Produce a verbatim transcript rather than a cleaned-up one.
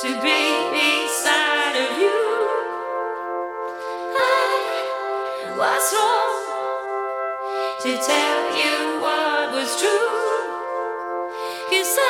to be beside of you. I was wrong to tell you what was true, 'cause